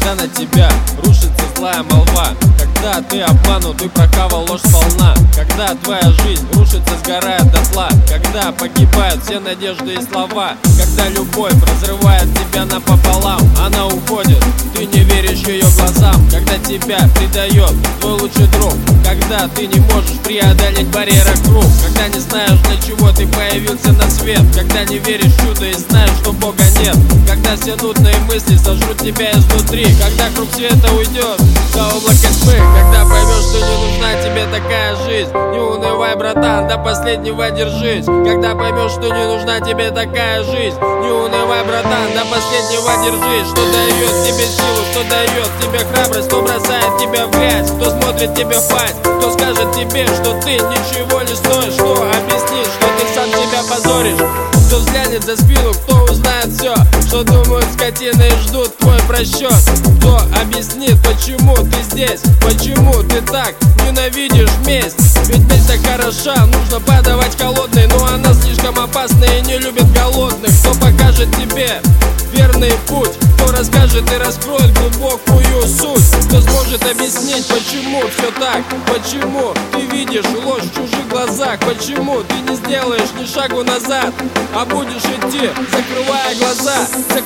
когда на тебя рушится злая молва, когда ты обманут и прокавал ложь сполна, когда твоя жизнь рушится, сгорает дотла, когда погибают все надежды и слова, когда любовь разрывает тебя напополам, она уходит, ты не веришь ее глазам, когда тебя предает твой лучший друг, когда ты не можешь преодолеть барьеры круг, когда не знаешь, для чего ты появился на свет, когда не веришь в чудо и знаешь, что Бога нет, когда все нудные мысли сожрут тебя изнутри, когда круг света уйдет за облако тьмы, когда поймешь, что не нужна тебе такая жизнь. Не унывай, братан, до последнего держись. Когда поймешь, что не нужна тебе такая жизнь. Не унывай, братан, до последнего держись. Что дает тебе силу, что дает тебе храбрость, кто бросает тебя в грязь, кто смотрит тебе в пасть, кто скажет тебе, что ты ничего не стоишь, кто объяснит, что ты сам себя позоришь, кто взглянет за спину, кто узнает все, что думают скотины и ждут твой просчет, кто объяснит, почему ты здесь, почему ты так ненавидишь месть. Ведь месть так хороша, нужно подавать холодной, но она слишком опасна и не любит голодных. Кто покажет тебе верный путь, кто расскажет и раскроет глубокую суть, кто сможет объяснить, почему все так, почему ты видишь ложь в чужих глазах, почему ты не сделаешь ни шагу назад, а будешь идти, закрывая глаза,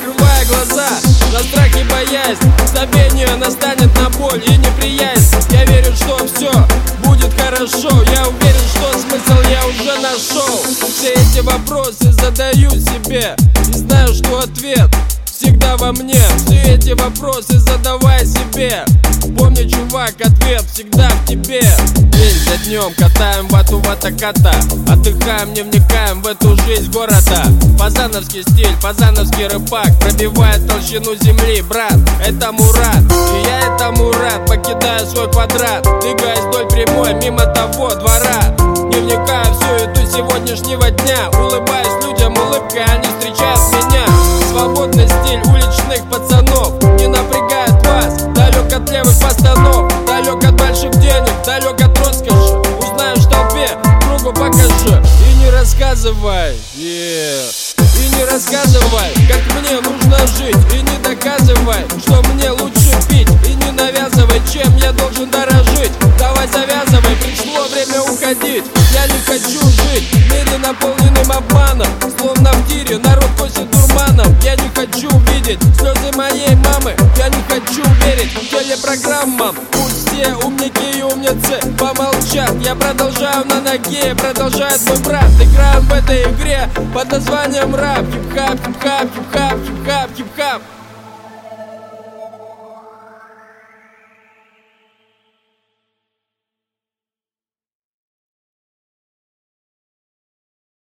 на страх и боязнь, забвение настанет на боль и неприязнь. Я верю, что все будет хорошо, я уверен, что смысл я уже нашел. Все эти вопросы задаю себе и знаю, что ответ всегда во мне. Все эти вопросы задавай себе. Помни, чувак, ответ всегда в тебе. День за днем катаем бату ватаката, отдыхаем, не вникаем в эту жизнь города. Фазановский стиль, фазановский рэпак пробивает толщину земли, брат, это Мурат. И я этому рад, покидаю свой квадрат, двигаясь вдоль прямой, мимо того двора. Не вникая в суету сегодняшнего дня, улыбаюсь людям улыбкой, они встречают меня. Свободный стиль уличных пацанов не напрягает вас, далек от левых постанов, далек от больших денег, далек от роскоши. Узнаешь в толпе, кругу покажи и не рассказывай, и не рассказывай, как мне нужно жить, и не доказывай, что мне лучше пить, и не навязывай, чем я должен дорожить. Давай завязывай, пришло время уходить. Я не хочу жить в мире, наполненным обманом, словно в тире народ косит дурманом. Я не хочу видеть слезы моей мамы, я не хочу верить телепрограммам. Пусть все умники и умницы помолчат, я продолжаю на ноге, продолжает мой брат. Играем в этой игре под названием рэп. Хип-хап, хип-хап, хип-хап, хип-хап, хип-хап.